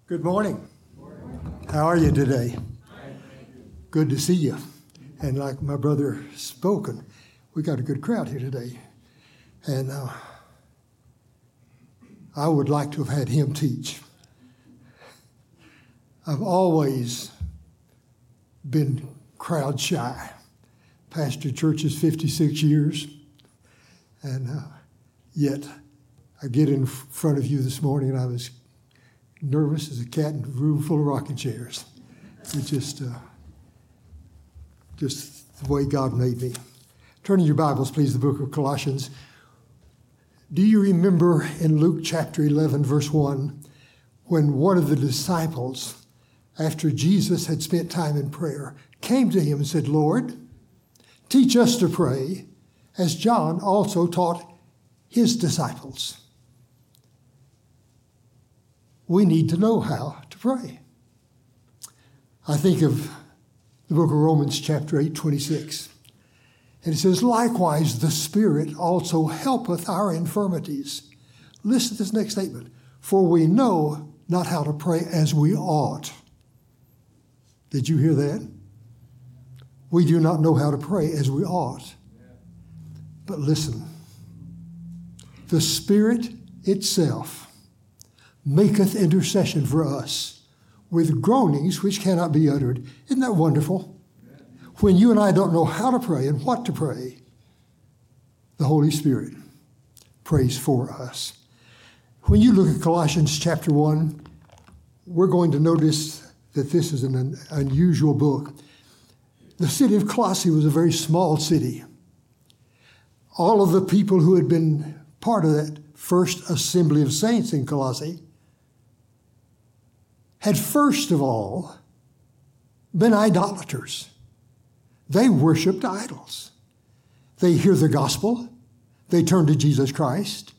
Good morning. How are you today? Good to see you. And like my brother spoken, we got a good crowd here today. And I would like to have had him teach. I've always been crowd shy. Pastored churches 56 years. And yet I get in front of you this morning and I was nervous as a cat in a room full of rocking chairs. It's just the way God made me. Turn in your Bibles, please, the book of Colossians. Do you remember in Luke chapter 11, verse 1, when one of the disciples, after Jesus had spent time in prayer, came to him and said, "Lord, teach us to pray, as John also taught his disciples." We need to know how to pray. I think of the book of Romans chapter 8, 26. And it says, "Likewise the Spirit also helpeth our infirmities." Listen to this next statement. "For we know not how to pray as we ought." Did you hear that? We do not know how to pray as we ought. But listen, the Spirit itself maketh intercession for us with groanings which cannot be uttered. Isn't that wonderful? When you and I don't know how to pray and what to pray, the Holy Spirit prays for us. When you look at Colossians chapter 1, we're going to notice that this is an unusual book. The city of Colossae was a very small city. All of the people who had been part of that first assembly of saints in Colossae had first of all been idolaters. They worshiped idols. They hear the gospel, they turn to Jesus Christ,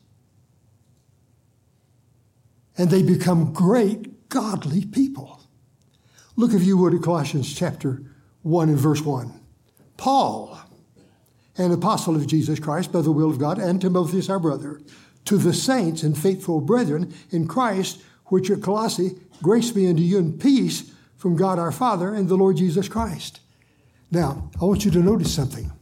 and they become great godly people. Look, if you would, at Colossians chapter 1 and verse 1. "Paul, an apostle of Jesus Christ by the will of God, and Timotheus our brother, to the saints and faithful brethren in Christ, which are at Colossae, grace be unto you and peace from God our Father and the Lord Jesus Christ." Now, I want you to notice something.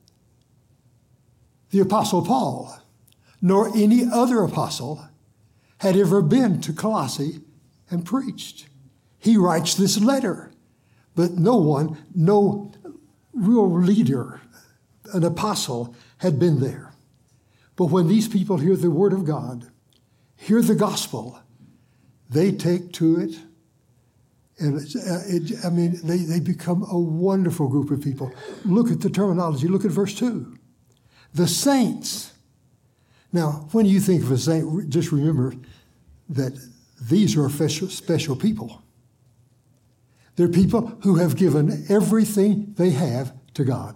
The Apostle Paul, nor any other apostle, had ever been to Colossae and preached. He writes this letter, but no real leader, an apostle, had been there. But when these people hear the word of God, hear the gospel, they take to it, and they become a wonderful group of people. Look at the terminology. Look at verse 2. The saints. Now, when you think of a saint, just remember that these are special people. They're people who have given everything they have to God.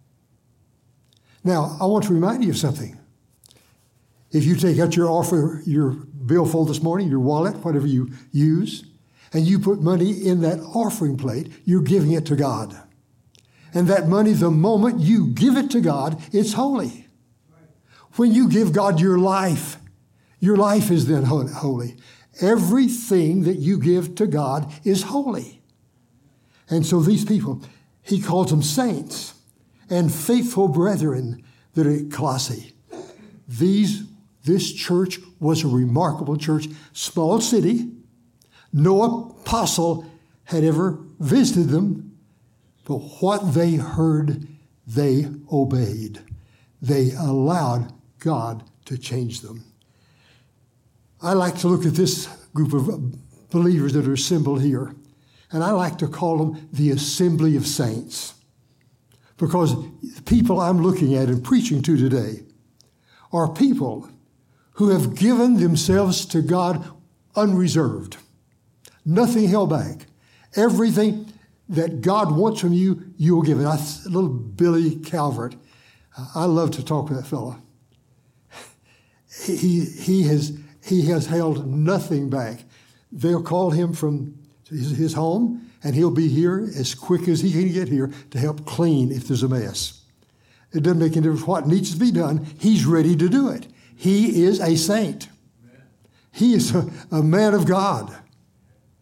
Now, I want to remind you of something. If you take out your billfold this morning, your wallet, whatever you use, and you put money in that offering plate, you're giving it to God. And that money, the moment you give it to God, it's holy. When you give God your life is then holy. Everything that you give to God is holy. And so these people, he calls them saints and faithful brethren that are at Colossae. This church was a remarkable church, small city. No apostle had ever visited them, but what they heard, they obeyed. They allowed God to change them. I like to look at this group of believers that are assembled here, and I like to call them the Assembly of Saints, because the people I'm looking at and preaching to today are people who have given themselves to God unreserved. Nothing held back. Everything that God wants from you, you'll give it. Little Billy Calvert. I love to talk to that fellow. He has held nothing back. They'll call him from his home, and he'll be here as quick as he can get here to help clean if there's a mess. It doesn't make any difference what needs to be done. He's ready to do it. He is a saint. He is a man of God.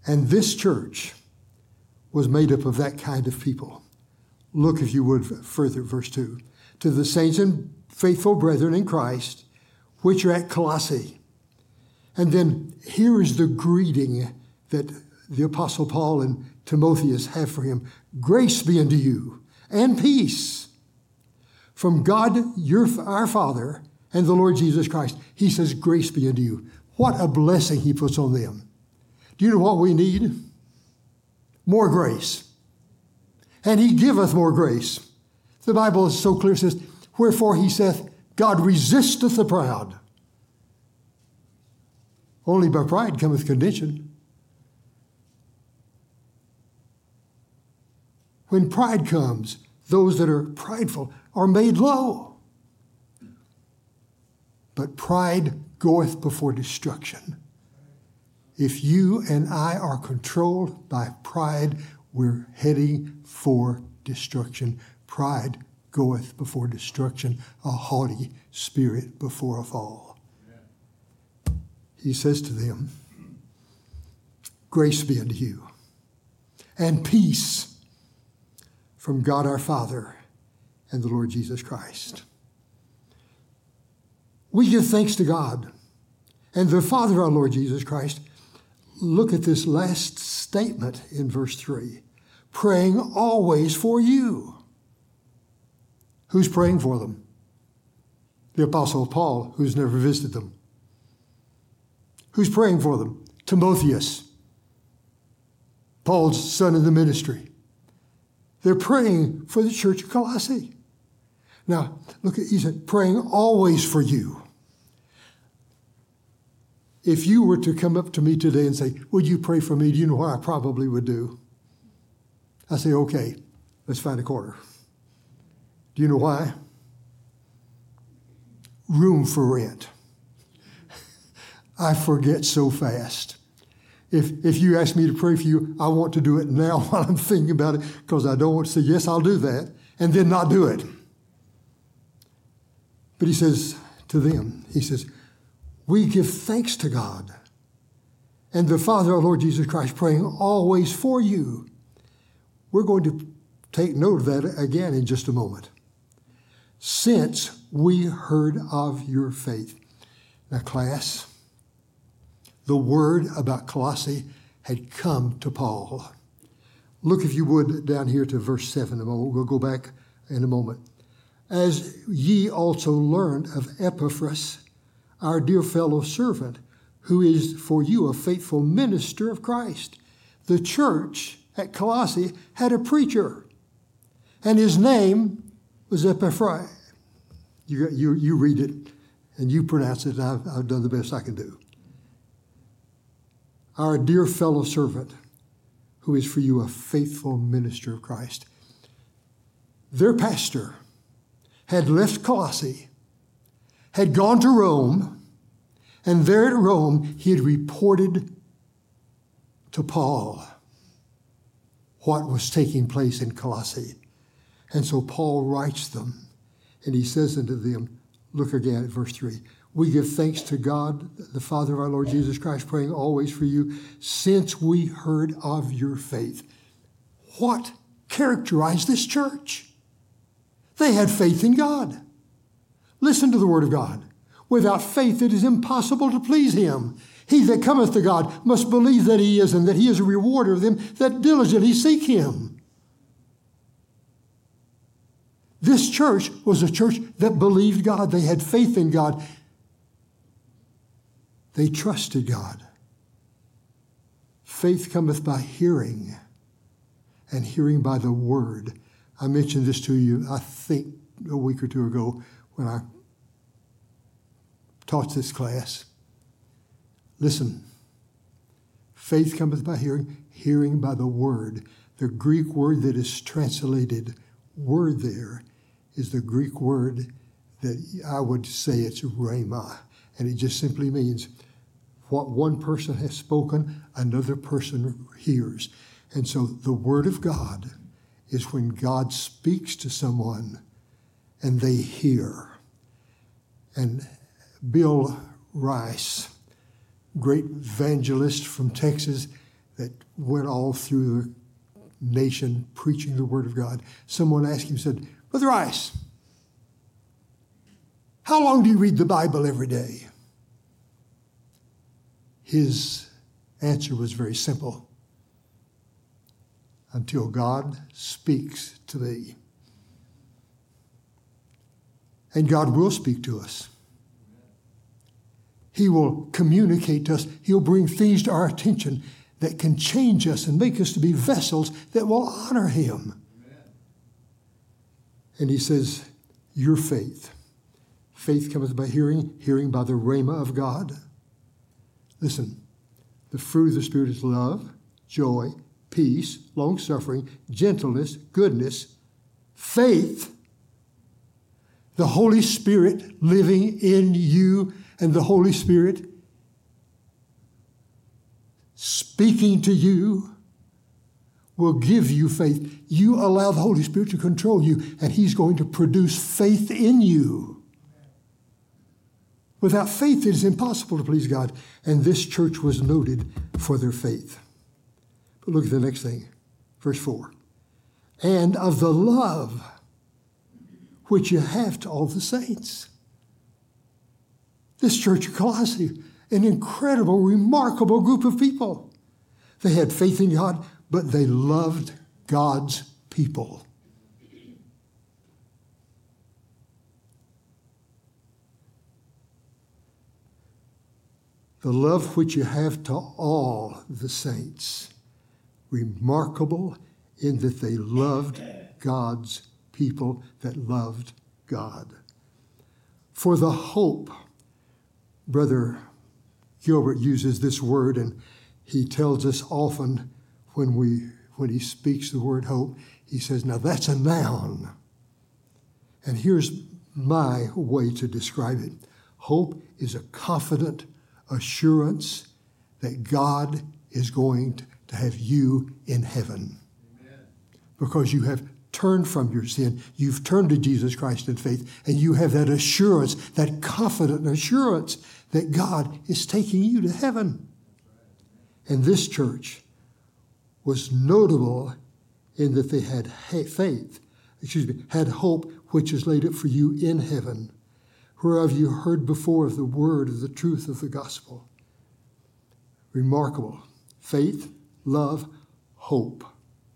And this church was made up of that kind of people. Look, if you would, further, verse 2. To the saints and faithful brethren in Christ, which are at Colossae. And then here is the greeting that the Apostle Paul and Timotheus have for him. Grace be unto you, and peace from God, our Father, and the Lord Jesus Christ. He says, grace be unto you. What a blessing he puts on them. Do you know what we need? More grace. And he giveth more grace. The Bible is so clear, it says, wherefore he saith, God resisteth the proud. Only by pride cometh contention. When pride comes, those that are prideful are made low. But pride goeth before destruction. If you and I are controlled by pride, we're heading for destruction. Pride goeth before destruction, a haughty spirit before a fall. He says to them, grace be unto you, and peace from God our Father and the Lord Jesus Christ. We give thanks to God and the Father of our Lord Jesus Christ. Look at this last statement in verse 3. Praying always for you. Who's praying for them? The Apostle Paul, who's never visited them. Who's praying for them? Timotheus, Paul's son in the ministry. They're praying for the church of Colossae. Now, look, he said, praying always for you. If you were to come up to me today and say, would you pray for me? Do you know what I probably would do? I say, okay, let's find a corner. Do you know why? Room for rent. I forget so fast. If you ask me to pray for you, I want to do it now while I'm thinking about it, because I don't want to say, yes, I'll do that, and then not do it. But he says to them, he says, we give thanks to God and the Father, our Lord Jesus Christ, praying always for you. We're going to take note of that again in just a moment. Since we heard of your faith. Now, class, the word about Colossae had come to Paul. Look, if you would, down here to verse 7 a moment. We'll go back in a moment. As ye also learned of Epaphras, our dear fellow servant, who is for you a faithful minister of Christ. The church at Colossae had a preacher, and his name was Epaphras. You read it, and you pronounce it, and I've done the best I can do. Our dear fellow servant, who is for you a faithful minister of Christ. Their pastor had left Colossae, had gone to Rome, and there at Rome he had reported to Paul what was taking place in Colossae. And so Paul writes them, and he says unto them, look again at verse 3, we give thanks to God, the Father of our Lord Jesus Christ, praying always for you, since we heard of your faith. What characterized this church? They had faith in God. Listen to the word of God. Without faith it is impossible to please him. He that cometh to God must believe that he is, and that he is a rewarder of them that diligently seek him. This church was a church that believed God. They had faith in God. They trusted God. Faith cometh by hearing, and hearing by the word. I mentioned this to you, I think, a week or two ago when I taught this class. Listen, faith cometh by hearing, hearing by the word. The Greek word that is translated word there is the Greek word that I would say it's rhema. And it just simply means what one person has spoken, another person hears. And so the word of God is when God speaks to someone and they hear. And Bill Rice, great evangelist from Texas, that went all through the nation preaching the Word of God. Someone asked him, said, Brother Rice, how long do you read the Bible every day? His answer was very simple. Until God speaks to me. And God will speak to us. He will communicate to us. He'll bring things to our attention that can change us and make us to be vessels that will honor Him. Amen. And he says, your faith. Faith cometh by hearing, hearing by the rhema of God. Listen, the fruit of the Spirit is love, joy, peace, long-suffering, gentleness, goodness, faith. The Holy Spirit living in you and the Holy Spirit speaking to you will give you faith. You allow the Holy Spirit to control you, and He's going to produce faith in you. Without faith, it is impossible to please God. And this church was noted for their faith. But look at the next thing. Verse 4. And of the love which you have to all the saints. This church of Colossae, an incredible, remarkable group of people. They had faith in God, but they loved God's people. The love which you have to all the saints. Remarkable in that they loved God's people that loved God. For the hope, Brother Gilbert uses this word, and he tells us often when he speaks the word hope, he says, now that's a noun. And here's my way to describe it. Hope is a confident assurance that God is going to have you in heaven. Amen. Because you have turned from your sin, you've turned to Jesus Christ in faith, and you have that assurance, that confident assurance that God is taking you to heaven. And this church was notable in that they had had hope, which is laid up for you in heaven, whereof you heard before of the word of the truth of the gospel. Remarkable. Faith, love, hope.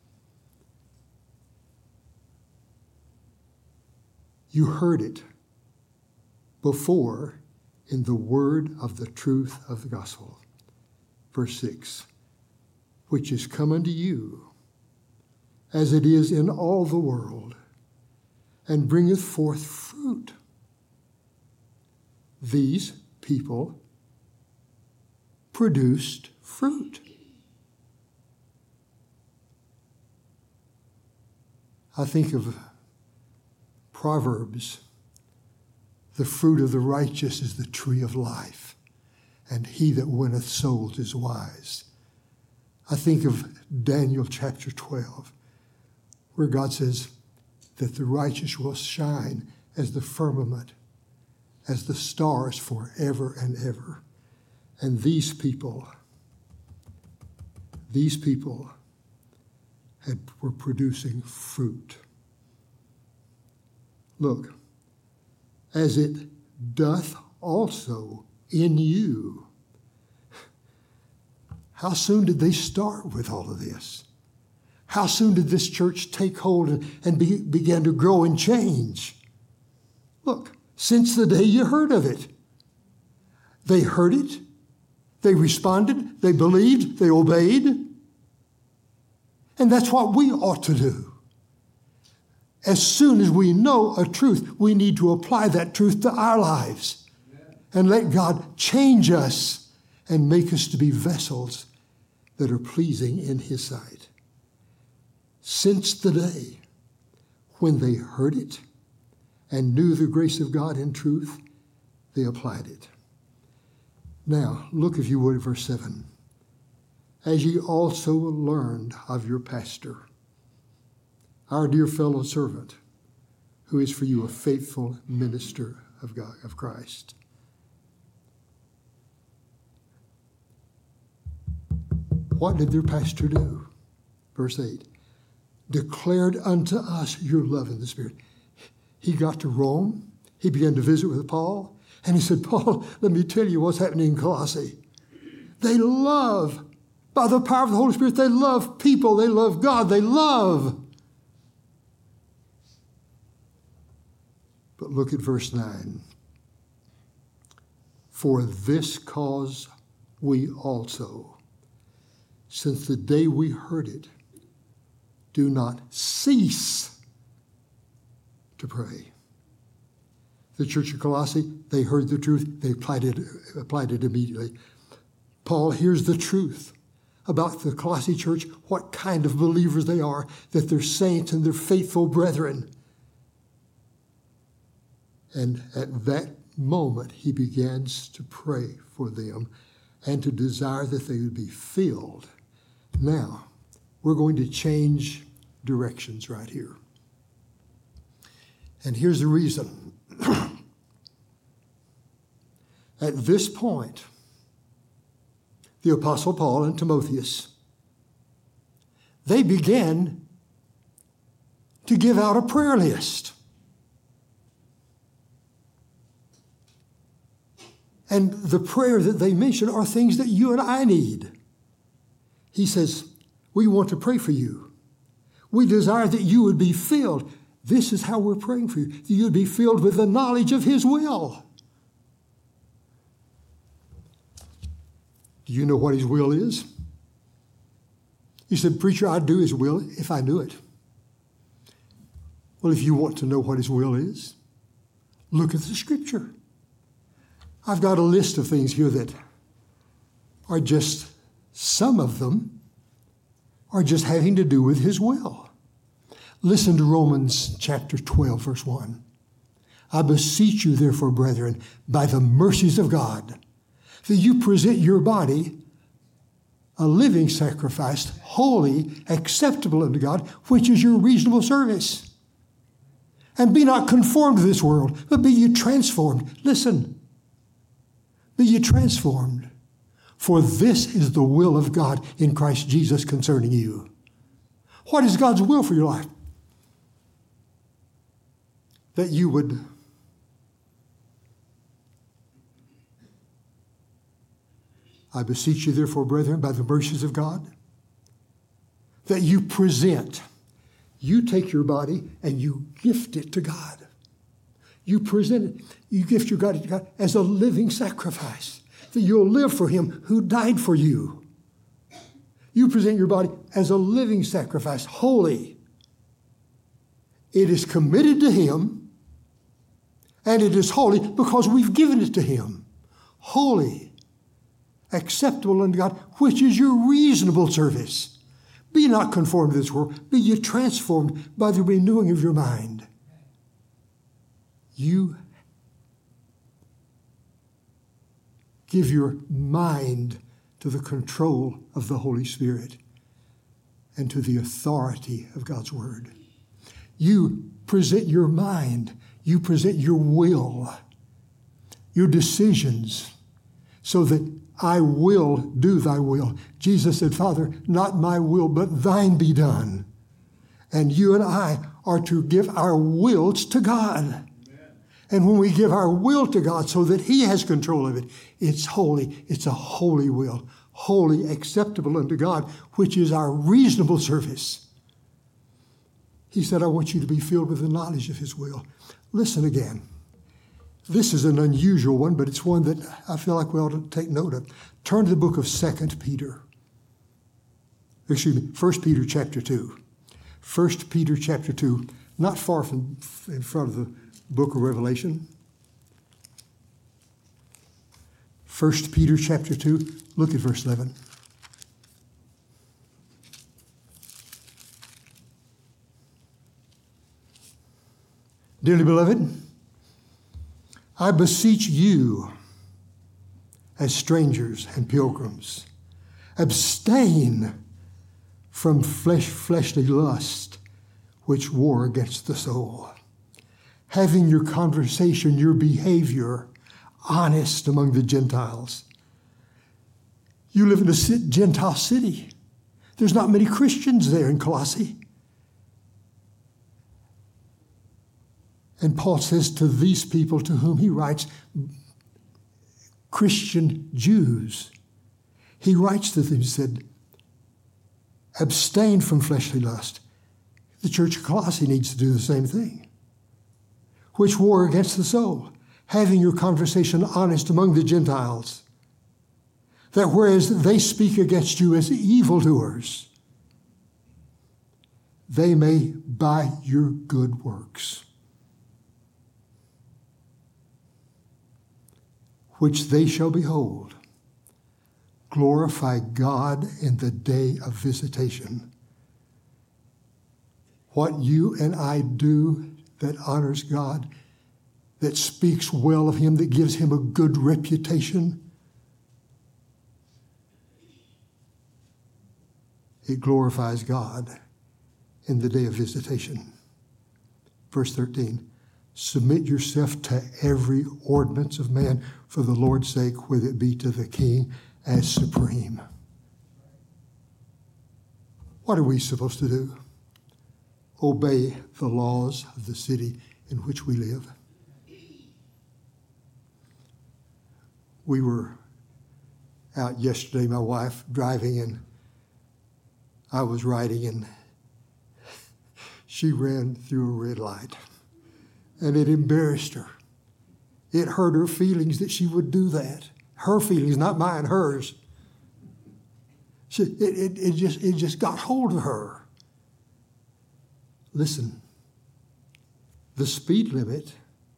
You heard it before in the word of the truth of the gospel. Verse 6, which is come unto you, as it is in all the world, and bringeth forth fruit. These people produced fruit. I think of Proverbs. The fruit of the righteous is the tree of life, and he that winneth souls is wise. I think of Daniel chapter 12, where God says that the righteous will shine as the firmament, as the stars forever and ever. And these people were producing fruit. Look, as it doth also in you. How soon did they start with all of this? How soon did this church take hold and began to grow and change? Look, since the day you heard of it. They heard it, they responded, they believed, they obeyed. And that's what we ought to do. As soon as we know a truth, we need to apply that truth to our lives and let God change us and make us to be vessels that are pleasing in His sight. Since the day when they heard it and knew the grace of God in truth, they applied it. Now, look, if you would, at verse 7. As ye also learned of your pastor, our dear fellow servant, who is for you a faithful minister of God, of Christ. What did their pastor do? Verse 8. Declared unto us your love in the Spirit. He got to Rome. He began to visit with Paul. And he said, Paul, let me tell you what's happening in Colossae. They love, by the power of the Holy Spirit, they love people. They love God. They love. But look at verse 9. For this cause we also, since the day we heard it, do not cease to pray. The church of Colossae, they heard the truth. They applied it immediately. Paul hears the truth about the Colossae church, what kind of believers they are, that they're saints and they're faithful brethren. And at that moment, he begins to pray for them and to desire that they would be filled. Now, we're going to change directions right here. And here's the reason. At this point, the Apostle Paul and Timotheus, they began to give out a prayer list. And the prayer that they mention are things that you and I need. He says, we want to pray for you. We desire that you would be filled. This is how we're praying for you, that you would be filled with the knowledge of his will. Do you know what his will is? You said, preacher, I'd do his will if I knew it. Well, if you want to know what his will is, look at the scripture. I've got a list of things here that are just, some of them are just having to do with his will. Listen to Romans chapter 12, verse 1. I beseech you, therefore, brethren, by the mercies of God, that you present your body a living sacrifice, holy, acceptable unto God, which is your reasonable service. And be not conformed to this world, but be ye transformed. Listen. Be ye transformed. For this is the will of God in Christ Jesus concerning you. What is God's will for your life? That you would I beseech you, therefore, brethren, by the mercies of God, that you present. You take your body and you gift it to God. You present it. You gift your body to God as a living sacrifice, that you'll live for him who died for you. You present your body as a living sacrifice, holy. It is committed to him, and it is holy because we've given it to him. Holy, acceptable unto God, which is your reasonable service. Be not conformed to this world. Be ye transformed by the renewing of your mind. You give your mind to the control of the Holy Spirit and to the authority of God's Word. You present your mind. You present your will, your decisions, so that I will do thy will. Jesus said, Father, not my will, but thine be done. And you and I are to give our wills to God. Amen. And when we give our will to God so that he has control of it, it's holy. It's a holy will, holy, acceptable unto God, which is our reasonable service. He said, I want you to be filled with the knowledge of his will. Listen again. This is an unusual one, but it's one that I feel like we ought to take note of. Turn to the book of 2 Peter. 1 Peter chapter 2. 1 Peter chapter 2, not far from in front of the book of Revelation. 1 Peter chapter 2, look at verse 11. Dearly beloved, I beseech you, as strangers and pilgrims, abstain from fleshly lust, which war against the soul. Having your conversation, your behavior, honest among the Gentiles. You live in a Gentile city. There's not many Christians there in Colossae. And Paul says to these people to whom he writes, Christian Jews, he writes to them, he said, abstain from fleshly lust. The church of Colossae needs to do the same thing. Which war against the soul, having your conversation honest among the Gentiles, that whereas they speak against you as evildoers, they may by your good works, which they shall behold, glorify God in the day of visitation. What you and I do that honors God, that speaks well of him, that gives him a good reputation, it glorifies God in the day of visitation. Verse 13, submit yourself to every ordinance of man for the Lord's sake, whether it be to the king as supreme. What are we supposed to do? Obey the laws of the city in which we live. We were out yesterday, my wife driving, and I was riding, and she ran through a red light, and it embarrassed her. It hurt her feelings that she would do that. Her feelings, not mine, hers. It just got hold of her. Listen, the speed limit,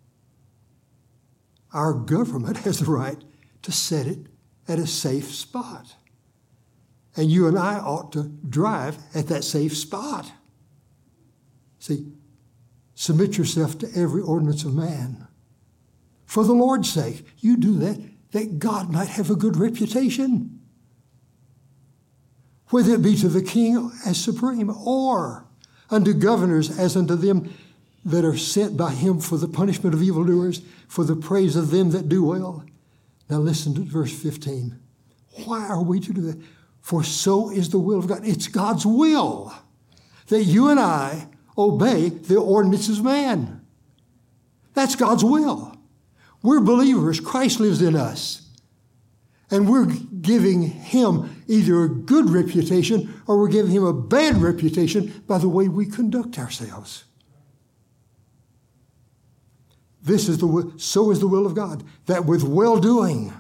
our government has the right to set it at a safe spot. And you and I ought to drive at that safe spot. See, submit yourself to every ordinance of man. For the Lord's sake, you do that God might have a good reputation. Whether it be to the king as supreme, or unto governors as unto them that are sent by him for the punishment of evildoers, for the praise of them that do well. Now listen to verse 15. Why are we to do that? For so is the will of God. It's God's will that you and I obey the ordinances of man. That's God's will. We're believers. Christ lives in us. And we're giving him either a good reputation or we're giving him a bad reputation by the way we conduct ourselves. So is the will of God, that with well-doing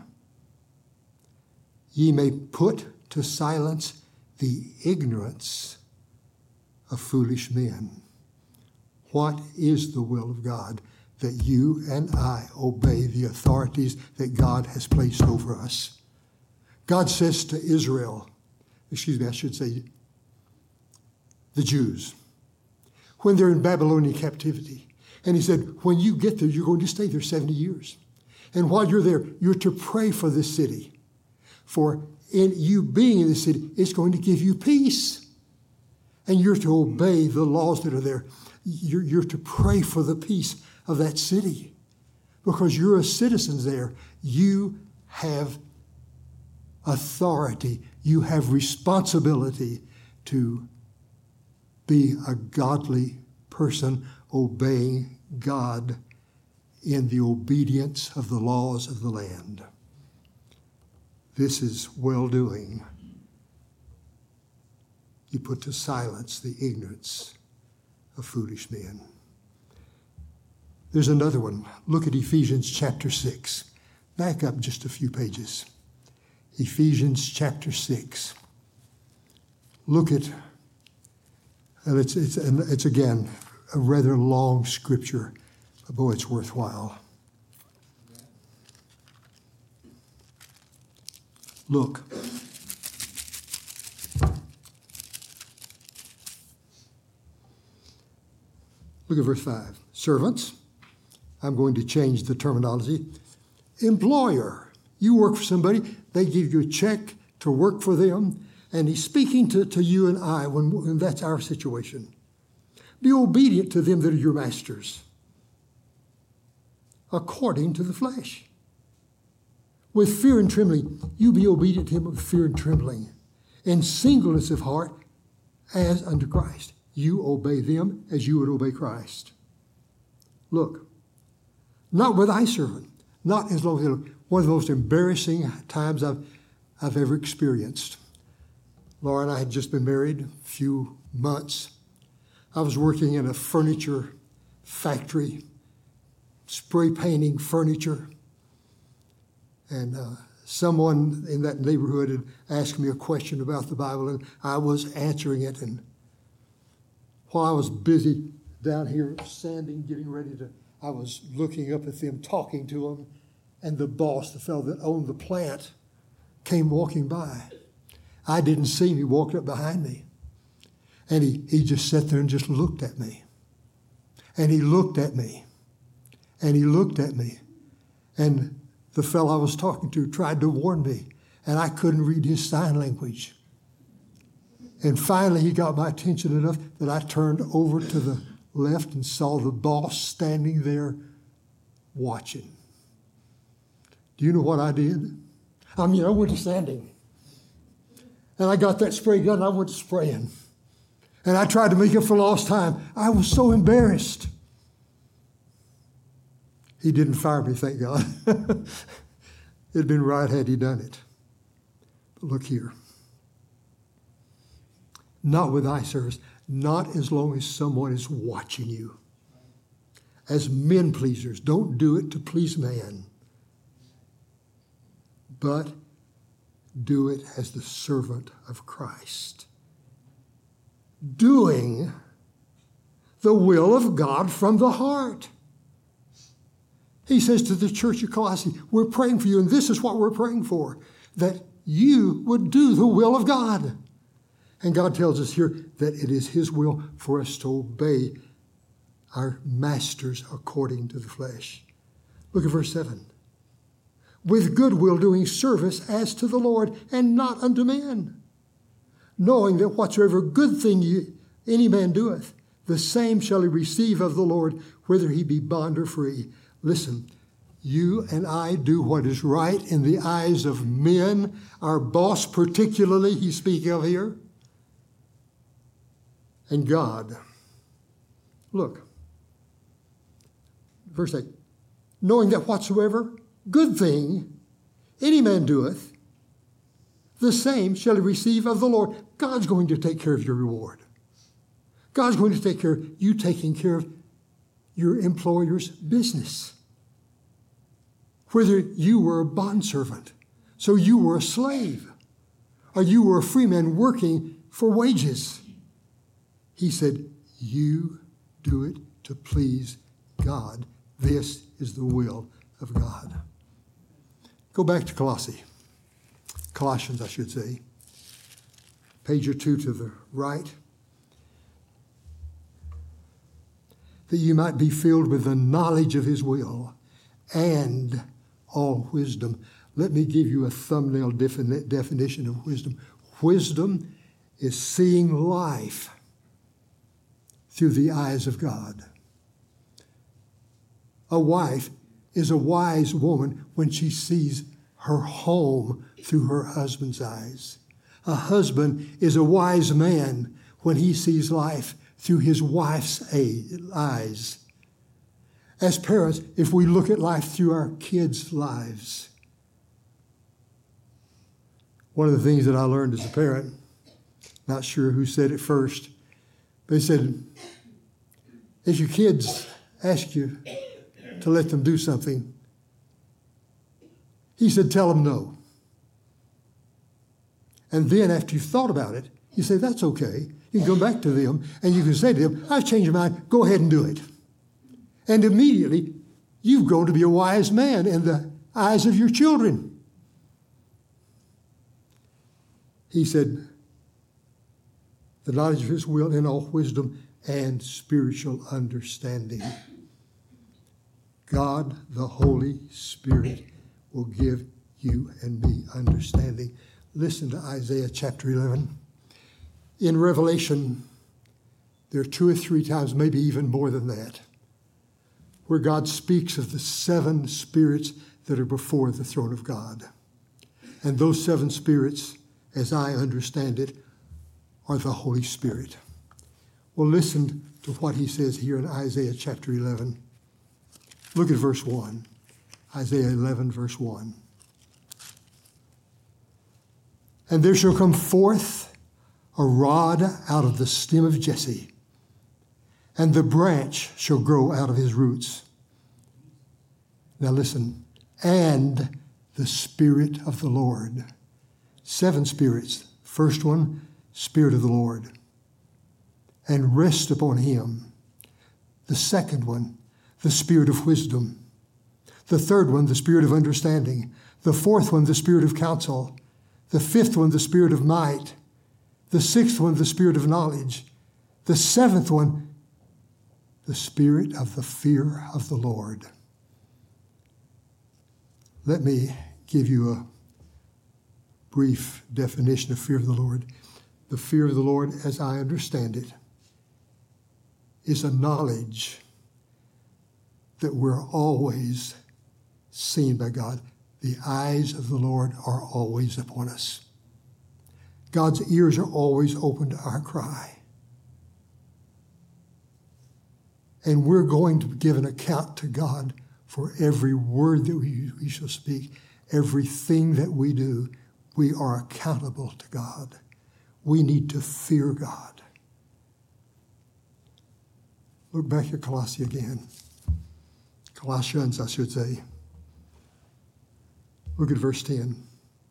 ye may put to silence the ignorance of foolish men. What is the will of God? That you and I obey the authorities that God has placed over us. God says to Israel, I should say the Jews, when they're in Babylonian captivity, and he said, when you get there, you're going to stay there 70 years. And while you're there, you're to pray for this city. For in you being in the city, it's going to give you peace. And you're to obey the laws that are there. You're to pray for the peace of that city. Because you're a citizen there. You have authority. You have responsibility to be a godly person obeying God in the obedience of the laws of the land. This is well-doing. You put to silence the ignorance of foolish men. There's another one. Look at Ephesians chapter 6. Back up just a few pages. Ephesians chapter 6. Look at, and it's again a rather long scripture, but boy, it's worthwhile. Look. Look at verse 5. Servants, I'm going to change the terminology. Employer, you work for somebody, they give you a check to work for them, and he's speaking to you and I when that's our situation. Be obedient to them that are your masters, according to the flesh. With fear and trembling, you be obedient to him with fear and trembling. in singleness of heart as unto Christ. You obey them as you would obey Christ. Look, not with thy servant, not as long as one of the most embarrassing times I've ever experienced. Laura and I had just been married a few months. I was working in a furniture factory, spray painting furniture, and someone in that neighborhood had asked me a question about the Bible, and I was answering it. And while I was busy down here sanding, getting ready to, I was looking up at them, talking to them, and the boss, the fellow that owned the plant, came walking by. I didn't see him. He walked up behind me. And he just sat there and just looked at me. And he looked at me. And he looked at me. And the fellow I was talking to tried to warn me. And I couldn't read his sign language. And finally he got my attention enough that I turned over to the left and saw the boss standing there watching. Do you know what I did? I went to sanding. And I got that spray gun and I went to spraying. And I tried to make up for lost time. I was so embarrassed. He didn't fire me, thank God. It'd been right had he done it. But look here. Not with eye service, not as long as someone is watching you. As men pleasers, don't do it to please man, but do it as the servant of Christ, doing the will of God from the heart. He says to the church of Colossae, we're praying for you, and this is what we're praying for, that you would do the will of God. And God tells us here that it is his will for us to obey our masters according to the flesh. Look at verse 7. With good will doing service as to the Lord and not unto men, knowing that whatsoever good thing any man doeth, the same shall he receive of the Lord, whether he be bond or free. Listen, you and I do what is right in the eyes of men, our boss particularly, he's speaking of here, and God. Look, verse 8, knowing that whatsoever good thing any man doeth, the same shall he receive of the Lord. God's going to take care of your reward. God's going to take care of you taking care of your employer's business. Whether you were a bondservant, so you were a slave, or you were a free man working for wages. He said, you do it to please God. This is the will of God. Go back to Colossians, I should say. Page or two to the right. That you might be filled with the knowledge of his will and all wisdom. Let me give you a thumbnail definition of wisdom. Wisdom is seeing life through the eyes of God. A wife is a wise woman when she sees her home through her husband's eyes. A husband is a wise man when he sees life through his wife's eyes. As parents, if we look at life through our kids' lives, one of the things that I learned as a parent, not sure who said it first, but he said, if your kids ask you to let them do something, he said, tell them no. And then after you've thought about it, you say, that's okay. You can go back to them and you can say to them, I've changed my mind, go ahead and do it. And immediately, you've grown to be a wise man in the eyes of your children. He said, the knowledge of his will in all wisdom and spiritual understanding. God, the Holy Spirit, will give you and me understanding. Listen to Isaiah chapter 11. In Revelation, there are 2 or 3 times, maybe even more than that, where God speaks of the 7 spirits that are before the throne of God. And those 7 spirits as I understand it, are the Holy Spirit. Well, listen to what he says here in Isaiah chapter 11. Look at verse 1. Isaiah 11, verse 1. And there shall come forth a rod out of the stem of Jesse, and the branch shall grow out of his roots. Now listen. And the Spirit of the Lord. 7 spirits. First one, Spirit of the Lord. And rest upon him. The second one, the Spirit of wisdom. The third one, the Spirit of understanding. The fourth one, the Spirit of counsel. The fifth one, the Spirit of might. The sixth one, the Spirit of knowledge. The seventh one, the Spirit of the fear of the Lord. Let me give you a brief definition of fear of the Lord. The fear of the Lord, as I understand it, is a knowledge that we're always seen by God. The eyes of the Lord are always upon us. God's ears are always open to our cry. And we're going to give an account to God for every word that we shall speak, everything that we do. We are accountable to God. We need to fear God. Look back at Colossians again. Colossians, I should say. Look at verse 10.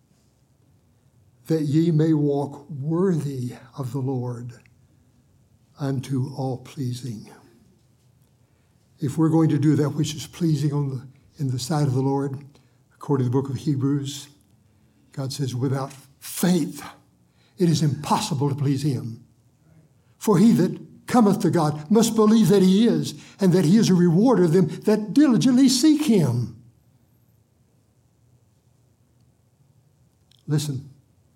That ye may walk worthy of the Lord unto all pleasing. If we're going to do that which is pleasing in the sight of the Lord, according to the book of Hebrews, God says, without faith, it is impossible to please him. For he that cometh to God must believe that he is, and that he is a rewarder of them that diligently seek him. Listen,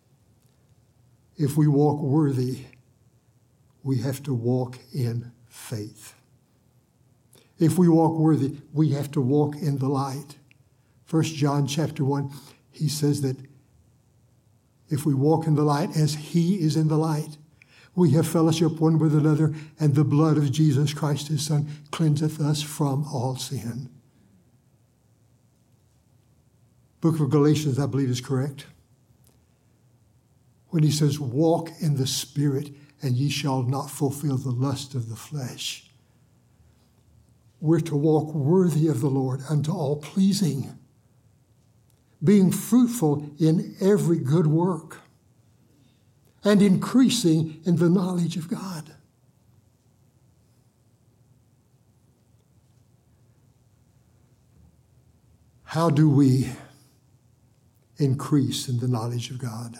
if we walk worthy, we have to walk in faith. If we walk worthy, we have to walk in the light. 1 John chapter 1, he says that if we walk in the light as he is in the light, we have fellowship one with another, and the blood of Jesus Christ, his Son, cleanseth us from all sin. Book of Galatians, I believe, is correct. When he says, walk in the Spirit, and ye shall not fulfill the lust of the flesh. We're to walk worthy of the Lord unto all pleasing, being fruitful in every good work, and increasing in the knowledge of God. How do we increase in the knowledge of God?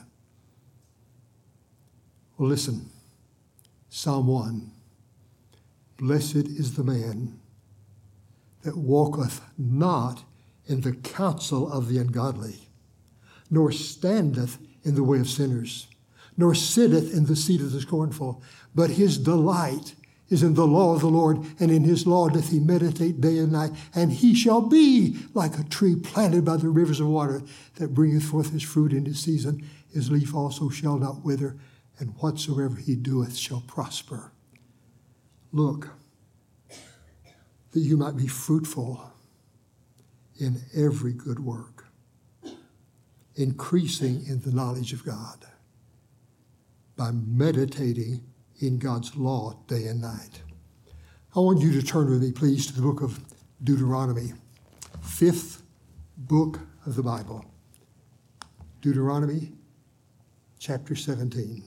Well, listen. Psalm 1. Blessed is the man that walketh not in the counsel of the ungodly, nor standeth in the way of sinners, nor sitteth in the seat of the scornful. But his delight is in the law of the Lord, and in his law doth he meditate day and night. And he shall be like a tree planted by the rivers of water, that bringeth forth his fruit in his season. His leaf also shall not wither, and whatsoever he doeth shall prosper. Look, that you might be fruitful in every good work, increasing in the knowledge of God by meditating in God's law day and night. I want you to turn with me, please, to the book of Deuteronomy, 5th book of the Bible. Deuteronomy chapter 17.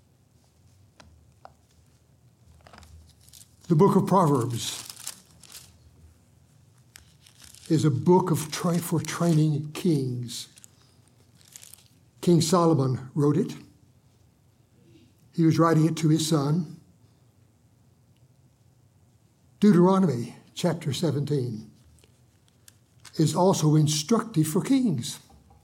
The book of Proverbs is a book for training kings. King Solomon wrote it. He was writing it to his son. Deuteronomy chapter 17 is also instructive for kings.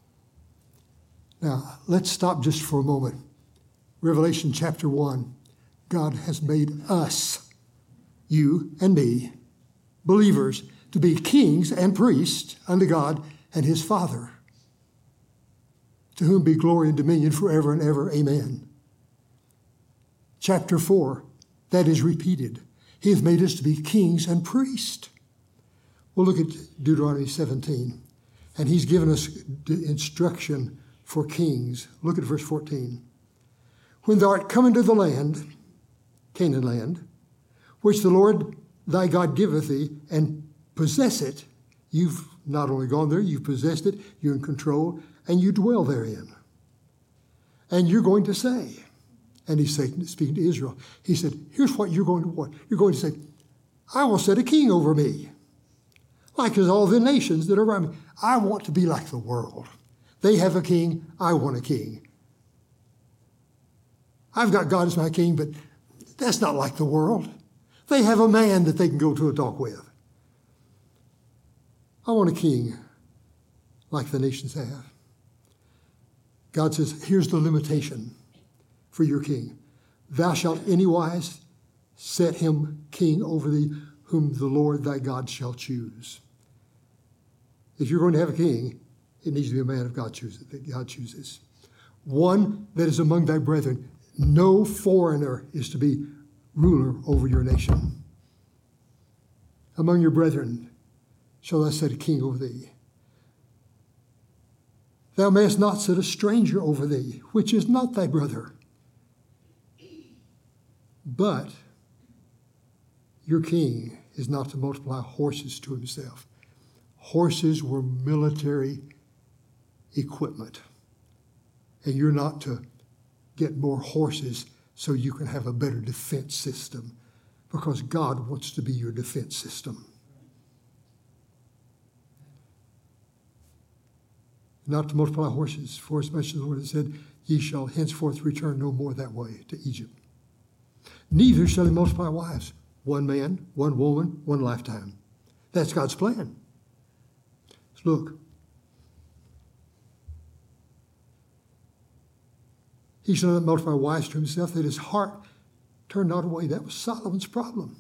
Now, let's stop just for a moment. Revelation chapter 1. God has made us, you and me, believers, to be kings and priests unto God and his Father. to whom be glory and dominion forever and ever. Amen. Chapter 4, that is repeated. He hath made us to be kings and priests. We'll look at Deuteronomy 17, and he's given us instruction for kings. Look at verse 14. When thou art come into the land, Canaan land, which the Lord thy God giveth thee, and possess it, you've not only gone there, you've possessed it, you're in control, and you dwell therein. And you're going to say, and he's speaking to Israel, he said, here's what you're going to want. You're going to say, I will set a king over me, like as all the nations that are around me. I want to be like the world. They have a king, I want a king. I've got God as my king, but that's not like the world. They have a man that they can go to a talk with. I want a king like the nations have. God says, here's the limitation for your king. Thou shalt anywise set him king over thee, whom the Lord thy God shall choose. If you're going to have a king, it needs to be a man of God that God chooses. One that is among thy brethren. No foreigner is to be ruler over your nation. Among your brethren shall thou set a king over thee. Thou mayest not set a stranger over thee, which is not thy brother. But your king is not to multiply horses to himself. Horses were military equipment. And you're not to get more horses so you can have a better defense system, because God wants to be your defense system. Not to multiply horses, for as much as the Lord has said, ye shall henceforth return no more that way to Egypt. Neither shall he multiply wives. One man, one woman, one lifetime. That's God's plan. Look. He shall not multiply wives to himself, that his heart turn not away. That was Solomon's problem.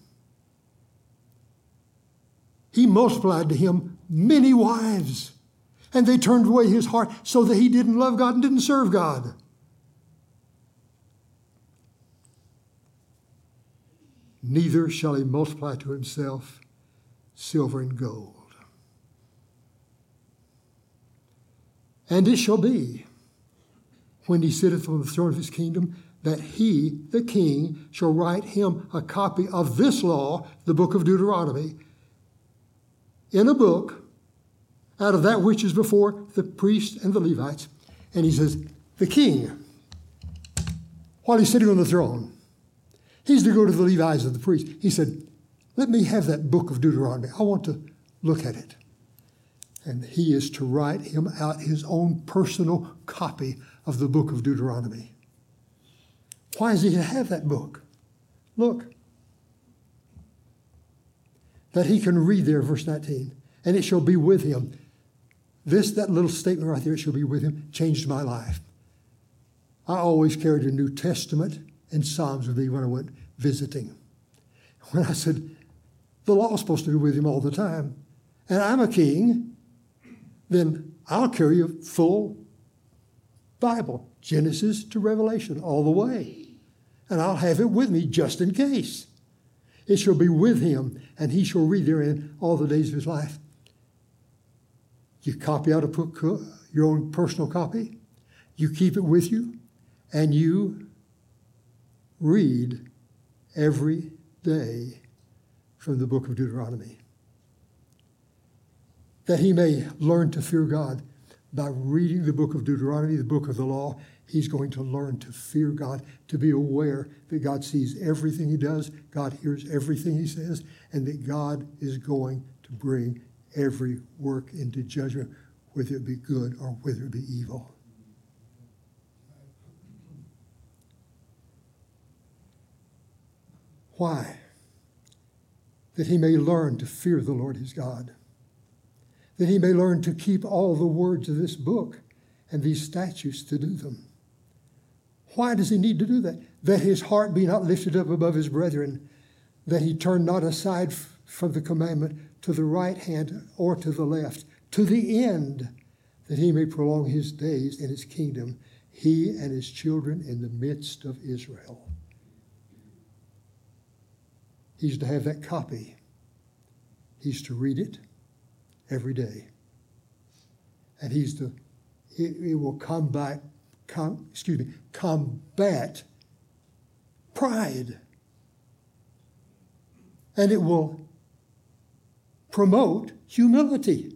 He multiplied to him many wives, and they turned away his heart so that he didn't love God and didn't serve God. Neither shall he multiply to himself silver and gold. And it shall be, when he sitteth on the throne of his kingdom, that he, the king, shall write him a copy of this law, the book of Deuteronomy, in a book out of that which is before the priests and the Levites. And he says, the king, while he's sitting on the throne, he's to go to the Levites and the priests. He said, let me have that book of Deuteronomy. I want to look at it. And he is to write him out his own personal copy of the book of Deuteronomy. Why is he to have that book? Look. That he can read there, verse 19. And it shall be with him. That little statement right there, it shall be with him, changed my life. I always carried a New Testament and Psalms with me when I went visiting. When I said, the law is supposed to be with him all the time, and I'm a king, then I'll carry a full Bible, Genesis to Revelation, all the way. And I'll have it with me just in case. It shall be with him, and he shall read therein all the days of his life. You copy out your own personal copy, you keep it with you, and you read every day from the book of Deuteronomy. That he may learn to fear God. By reading the book of Deuteronomy, the book of the law, he's going to learn to fear God, to be aware that God sees everything he does, God hears everything he says, and that God is going to bring every work into judgment, whether it be good or whether it be evil. Why? That he may learn to fear the Lord his God. That he may learn to keep all the words of this book and these statutes to do them. Why does he need to do that? That his heart be not lifted up above his brethren, that he turn not aside from the commandment to the right hand or to the left, to the end that he may prolong his days in his kingdom, he and his children in the midst of Israel. He's to have that copy. He's to read it every day. And it will combat pride. And it will promote humility.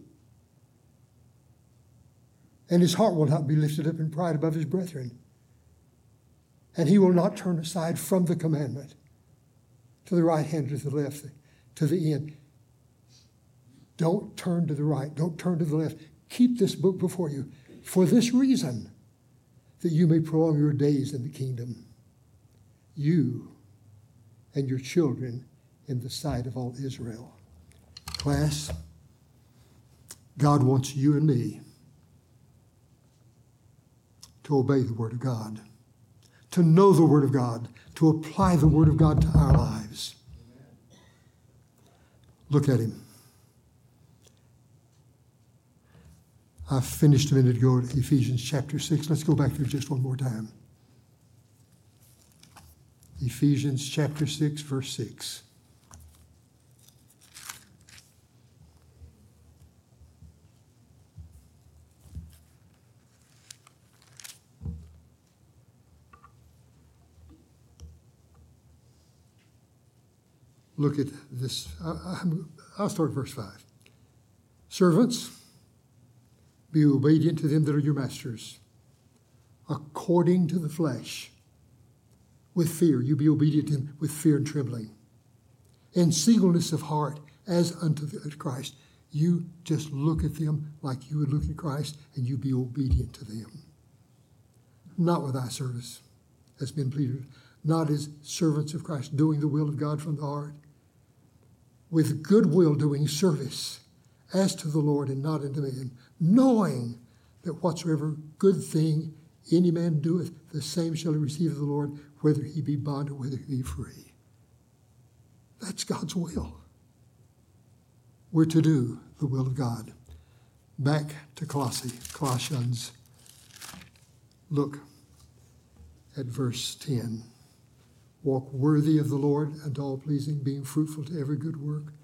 And his heart will not be lifted up in pride above his brethren. And he will not turn aside from the commandment to the right hand or to the left, to the end. Don't turn to the right. Don't turn to the left. Keep this book before you for this reason, that you may prolong your days in the kingdom, you and your children in the sight of all Israel. Class, God wants you and me to obey the Word of God, to know the Word of God, to apply the Word of God to our lives. Look at him. I finished a minute ago at Ephesians chapter 6. Let's go back there just one more time. Ephesians chapter 6, verse 6. Look at this. I'll start at verse 5. Servants, be obedient to them that are your masters, according to the flesh, with fear. You be obedient to them with fear and trembling, in singleness of heart, as unto Christ. You just look at them like you would look at Christ, and you be obedient to them. Not with eye service, as been pleaded, not as servants of Christ, doing the will of God from the heart, with good will doing service, as to the Lord and not unto men, knowing that whatsoever good thing any man doeth, the same shall he receive of the Lord, whether he be bond or whether he be free. That's God's will. We're to do the will of God. Back to Colossians. Look at verse 10. Walk worthy of the Lord and all pleasing, being fruitful to every good work.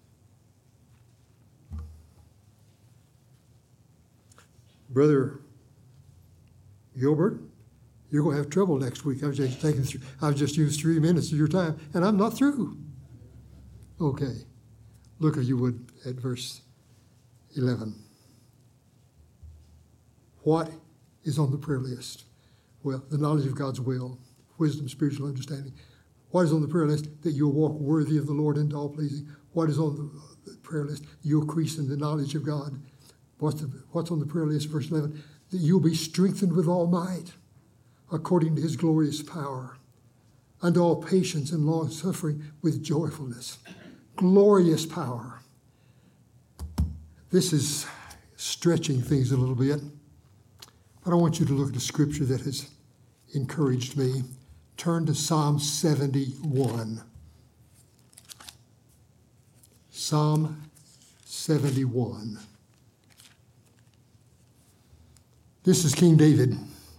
Brother Gilbert, you're going to have trouble next week. I've just used 3 minutes of your time, and I'm not through. Okay. Look, if you would, at verse 11. What is on the prayer list? Well, the knowledge of God's will, wisdom, spiritual understanding. What is on the prayer list? That you'll walk worthy of the Lord and all pleasing. What is on the prayer list? You'll increase in the knowledge of God. What's on the prayer list? Verse 11. That you'll be strengthened with all might, according to his glorious power, unto all patience and long suffering with joyfulness. Glorious power. This is stretching things a little bit, but I want you to look at a scripture that has encouraged me. Turn to Psalm 71. Psalm 71. This is King David,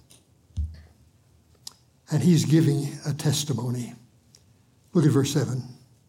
and he's giving a testimony. Look at verse 7.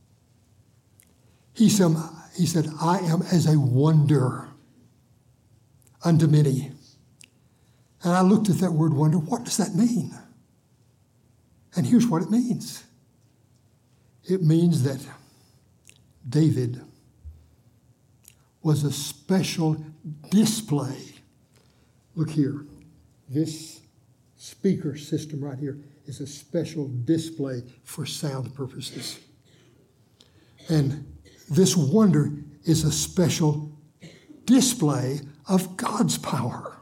He said, I am as a wonder unto many. And I looked at that word wonder. What does that mean? And here's what it means. It means that David was a special display. Look here. This speaker system right here is a special display for sound purposes. And this wonder is a special display of God's power.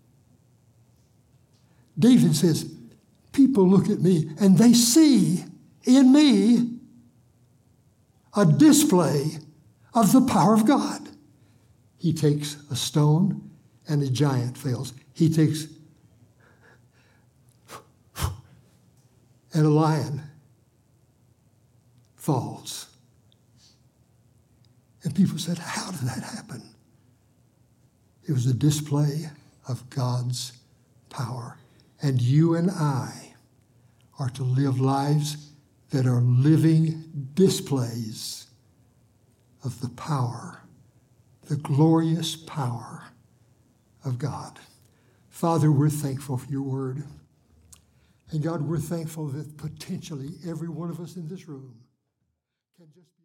David says, people look at me and they see in me a display of the power of God. He takes a stone and a giant fails. He takes and a lion falls. And people said, how did that happen? It was a display of God's power. And you and I are to live lives that are living displays of the power, the glorious power of God. Father, we're thankful for your word. And God, we're thankful that potentially every one of us in this room can just